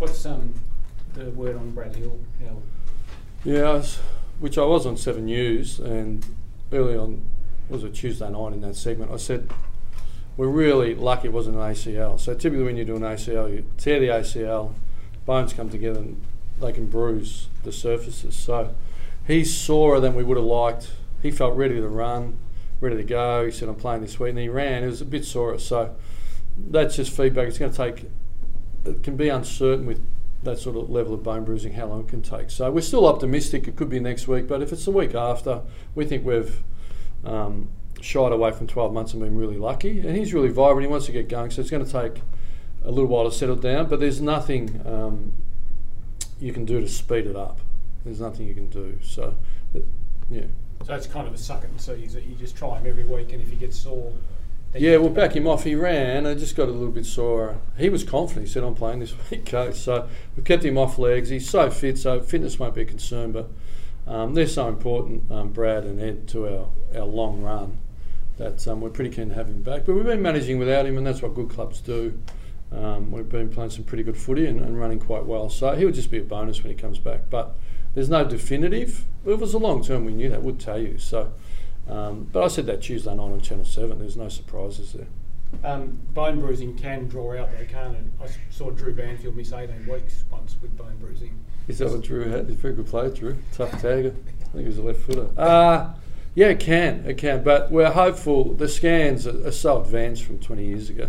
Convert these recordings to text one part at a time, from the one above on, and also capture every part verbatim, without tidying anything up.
what's um, the word on Brad Hill? How? Yeah, I was, which I was on Seven News, and early on, it was a Tuesday night in that segment, I said, we're really lucky it wasn't an A C L. So typically when you do an A C L, you tear the A C L, bones come together and they can bruise the surfaces. So he's sorer than we would have liked. He felt ready to run, ready to go. He said, I'm playing this week, and he ran. It was a bit sore. So that's just feedback. It's going to take, it can be uncertain with that sort of level of bone bruising how long it can take. So we're still optimistic it could be next week, but if it's the week after, we think we've um, shied away from twelve months and been really lucky. And he's really vibrant. He wants to get going, so it's going to take a little while to settle down, but there's nothing um, you can do to speed it up. There's nothing you can do. So, yeah. So it's kind of a suck it and see. So you just try him every week, and if he gets sore, then yeah, we'll back him off. He ran. I just got a little bit sore. He was confident. He said, "I'm playing this week, coach." So we've kept him off legs. He's so fit, so fitness won't be a concern. But um, they're so important, um, Brad and Ed, to our, our long run that um, we're pretty keen to have him back. But we've been managing without him, and that's what good clubs do. Um, we've been playing some pretty good footy and, and running quite well. So he'll just be a bonus when he comes back. But there's no definitive. If it was a long term, we knew that, would tell you. So, um, but I said that Tuesday night on Channel seven. There's no surprises there. Um, bone bruising can draw out though, can't it? I saw Drew Banfield miss eighteen weeks once with bone bruising. Is that what Drew had? He's a very good player, Drew. Tough tagger. I think he was a left footer. Uh, yeah, it can. It can. But we're hopeful. The scans are, are so advanced from twenty years ago.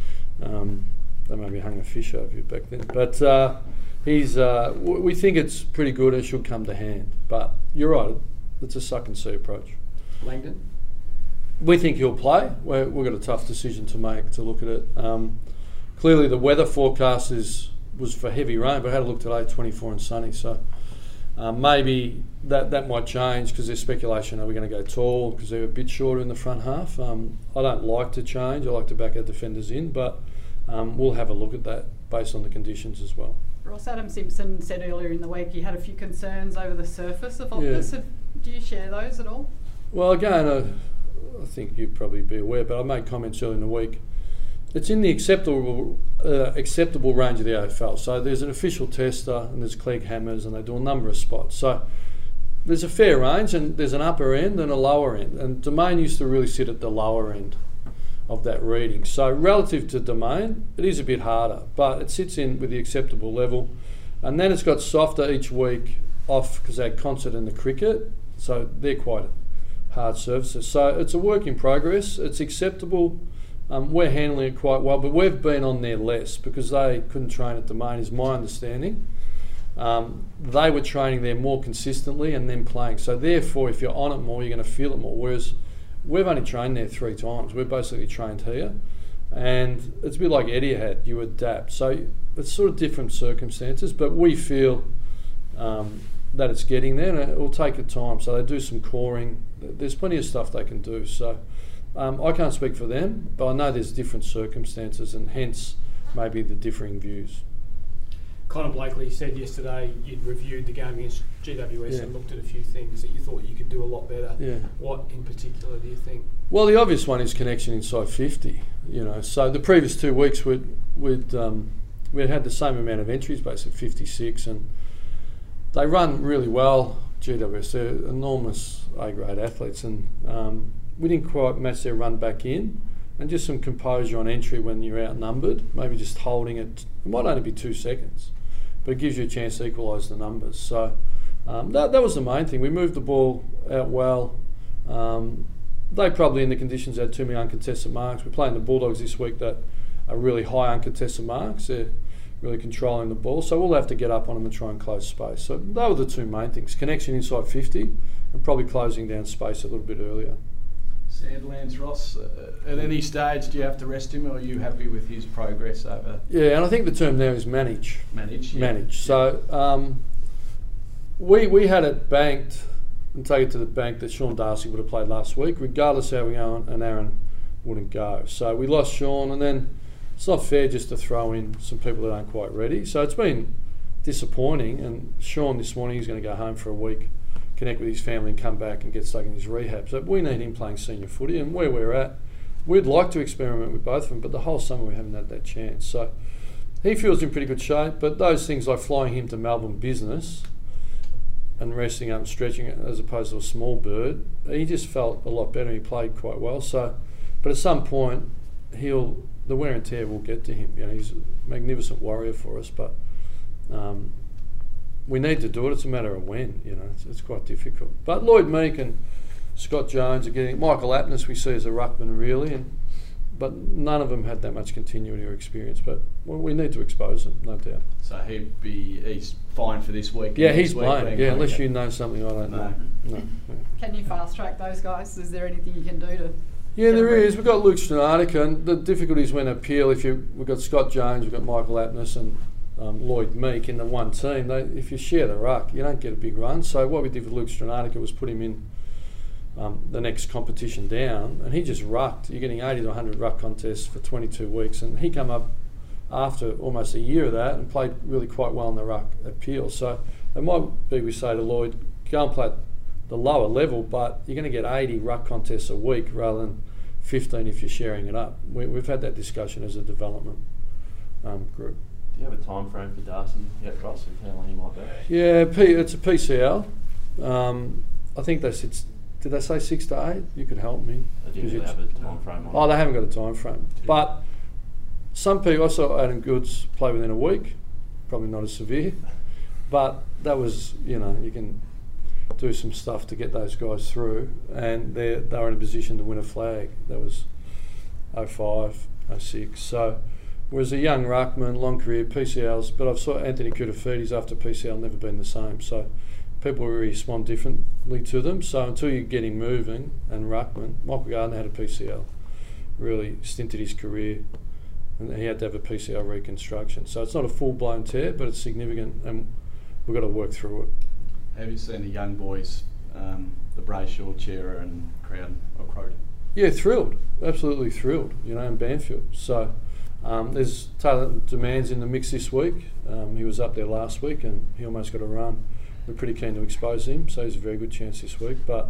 Um, they maybe hung a fish over you back then. But uh, he's. Uh, w- we think it's pretty good and should come to hand. But you're right. It's a suck and see approach. Langdon? We think he'll play. We're, we've got a tough decision to make to look at it. Um, clearly, the weather forecast is was for heavy rain, but I had a look today, twenty-four and sunny. So um, maybe that, that might change because there's speculation, are we going to go tall because they're a bit shorter in the front half? Um, I don't like to change. I like to back our defenders in, but um, we'll have a look at that based on the conditions as well. Ross, Adam Simpson said earlier in the week he had a few concerns over the surface of Optus. Yeah. Have, do you share those at all? Well, again, uh, I think you'd probably be aware, but I made comments earlier in the week. It's in the acceptable uh, acceptable range of the A F L. So there's an official tester and there's Clegg Hammers and they do a number of spots. So there's a fair range and there's an upper end and a lower end. And Domain used to really sit at the lower end of that reading. So relative to Domain, it is a bit harder, but it sits in with the acceptable level. And then it's got softer each week off because they had concert and the cricket. So they're quite hard surfaces. So it's a work in progress. It's acceptable. Um, we're handling it quite well, but we've been on there less because they couldn't train at Domain, is my understanding. Um, they were training there more consistently and then playing. So therefore, if you're on it more, you're going to feel it more. Whereas we've only trained there three times. We're basically trained here. And it's a bit like Eddie had, you adapt. So it's sort of different circumstances, but we feel um, that it's getting there and it will take a time. So they do some coring. There's plenty of stuff they can do. So um, I can't speak for them, but I know there's different circumstances and hence maybe the differing views. Conor Blakely said yesterday you'd reviewed the game against G W S Yeah. and looked at a few things that you thought you could do a lot better. Yeah. What in particular do you think? Well, the obvious one is connection inside fifty. You know, so the previous two weeks we'd we'd um, we'd had the same amount of entries, basically fifty-six, and they run really well. G W S, they're enormous A-grade athletes, and um, we didn't quite match their run back in. And just some composure on entry when you're outnumbered, maybe just holding it. It might only be two seconds, but it gives you a chance to equalise the numbers. So um, that, that was the main thing. We moved the ball out well. Um, they probably, in the conditions, had too many uncontested marks. We're playing the Bulldogs this week that are really high uncontested marks. They're really controlling the ball. So we'll have to get up on them and try and close space. So they were the two main things, connection inside fifty and probably closing down space a little bit earlier. Sandilands, Ross, uh, at any stage do you have to rest him or are you happy with his progress over? Yeah, and I think the term now is manage. Manage. Yeah. Manage. So um, we we had it banked and take it to the bank that Sean Darcy would have played last week, regardless how we go, and Aaron wouldn't go. So we lost Sean, and then it's not fair just to throw in some people that aren't quite ready. So it's been disappointing, and Sean this morning is going to go home for a week, connect with his family and come back and get stuck in his rehab. So we need him playing senior footy, and where we're at, we'd like to experiment with both of them, but the whole summer we haven't had that chance. So he feels in pretty good shape, but those things like flying him to Melbourne Business and resting up and stretching it as opposed to a small bird, he just felt a lot better. He played quite well. So, but at some point, he'll the wear and tear will get to him. You know, he's a magnificent warrior for us, but um, we need to do it. It's a matter of when. You know, it's, it's quite difficult. But Lloyd Meek and Scott Jones are getting Michael Aptness we see as a ruckman really, and but none of them had that much continuity or experience. But well, we need to expose them, no doubt. So he'd be he's fine for this week. Yeah, he's week playing. Yeah, unless okay. you know something I don't No. know. No. Yeah. Can you fast track those guys? Is there anything you can do to? Yeah, get there them ready? is. We've got Luke Stranatica, and the difficulties when appeal. If you we've got Scott Jones, we've got Michael Aptness, and um, Lloyd Meek in the one team. They, if you share the ruck, you don't get a big run. So what we did with Luke Stranatica was put him in um, the next competition down, and he just rucked. You're getting eighty to one hundred ruck contests for twenty-two weeks, and he came up after almost a year of that and played really quite well in the ruck appeal. So it might be we say to Lloyd, go and play at the lower level, but you're going to get eighty ruck contests a week rather than fifteen if you're sharing it up. We, we've had that discussion as a development um, group. Do you have a time frame for Darcy yet, Ross, of how long he might be? Yeah, P, it's a P C L. Um, I think they said, did they say six to eight? You could help me. They didn't 'Cause really it's- have a time frame on Oh, it. they haven't got a time frame. But some people, I saw Adam Goods play within a week, probably not as severe, but that was, you know, you can do some stuff to get those guys through, and they they were in a position to win a flag. That was oh five, oh six. So, whereas a young ruckman, long career, P C Ls, but I've saw Anthony Koutafidis after P C L never been the same. So, people really respond differently to them. So until you're getting moving and ruckman, Michael Gardner had a P C L, really stinted his career, and he had to have a P C L reconstruction. So it's not a full-blown tear, but it's significant, and we've got to work through it. Have you seen the young boys, um, the Brayshaw, Chera and Crown or Crowden? Yeah, thrilled, absolutely thrilled, you know, in Banfield. So um, there's Taylor Demands in the mix this week. Um, he was up there last week and he almost got a run. We're pretty keen to expose him, so he's a very good chance this week. But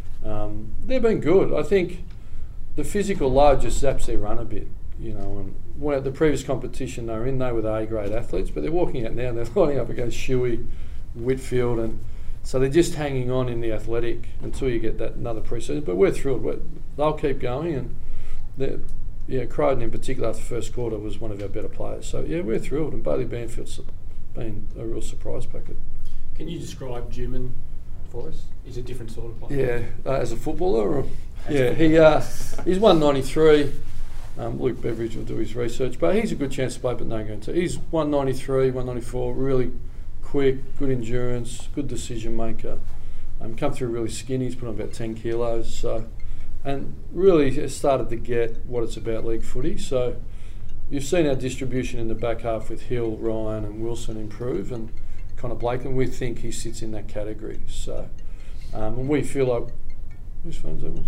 um, they've been good. I think the physical load just zaps their run a bit, you know. And when at the previous competition they were in, they were the A-grade athletes, but they're walking out now and they're lining up against Shuey, Whitfield, and so they're just hanging on in the athletic until you get that another pre-season. But we're thrilled. We're, they'll keep going, and they're- yeah, Crowden in particular after the first quarter was one of our better players. So yeah, we're thrilled, and Bailey Banfield's been a real surprise packet. Can you describe Juman for us? He's a different sort of player. Yeah, uh, as a footballer, or, yeah, he uh, he's one ninety-three. Um, Luke Beveridge will do his research, but he's a good chance to play, but no guarantee. He's one ninety-three, one ninety-four, really quick, good endurance, good decision maker. Um, come through really skinny. He's put on about ten kilos, so and really has started to get what it's about, league footy. So you've seen our distribution in the back half with Hill, Ryan, and Wilson improve, and Connor Blake, and we think he sits in that category. So, um, and we feel like whose phone's that one?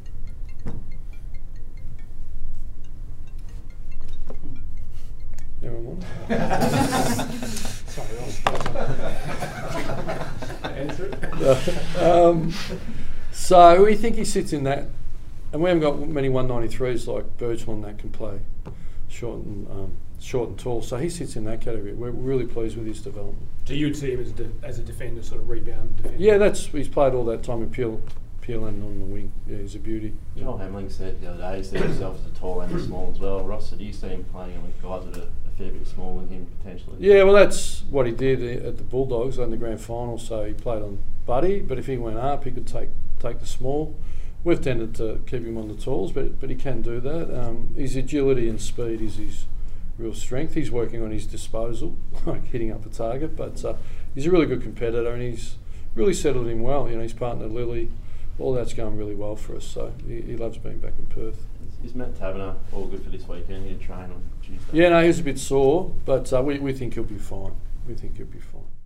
Never mind. Sorry, I'll answer it. um, so we think he sits in that, and we haven't got many one ninety-threes like Birchland that can play short and um, short and tall. So he sits in that category. We're really pleased with his development. So you'd see him as a, de- as a defender, sort of rebound defender? Yeah, that's he's played all that time in Peel, Peel and on the wing. Yeah, he's a beauty. Joel Hamling said the other day he sees himself as a tall and a small as well. Ross, do you see him playing with guys that are a fair bit smaller than him potentially? Yeah, well, that's what he did at the Bulldogs in the grand final. So he played on Buddy, but if he went up, he could take take the small. We've tended to keep him on the talls, but but he can do that. Um, his agility and speed is his real strength. He's working on his disposal, like hitting up a target, but uh, he's a really good competitor, and he's really settled in well. You know, his partner Lily, all that's going really well for us. So he, he loves being back in Perth. Is, is Matt Taverner all good for this weekend? He did train on Tuesday. Yeah, no, he's a bit sore, but uh, we we think he'll be fine. We think he'll be fine.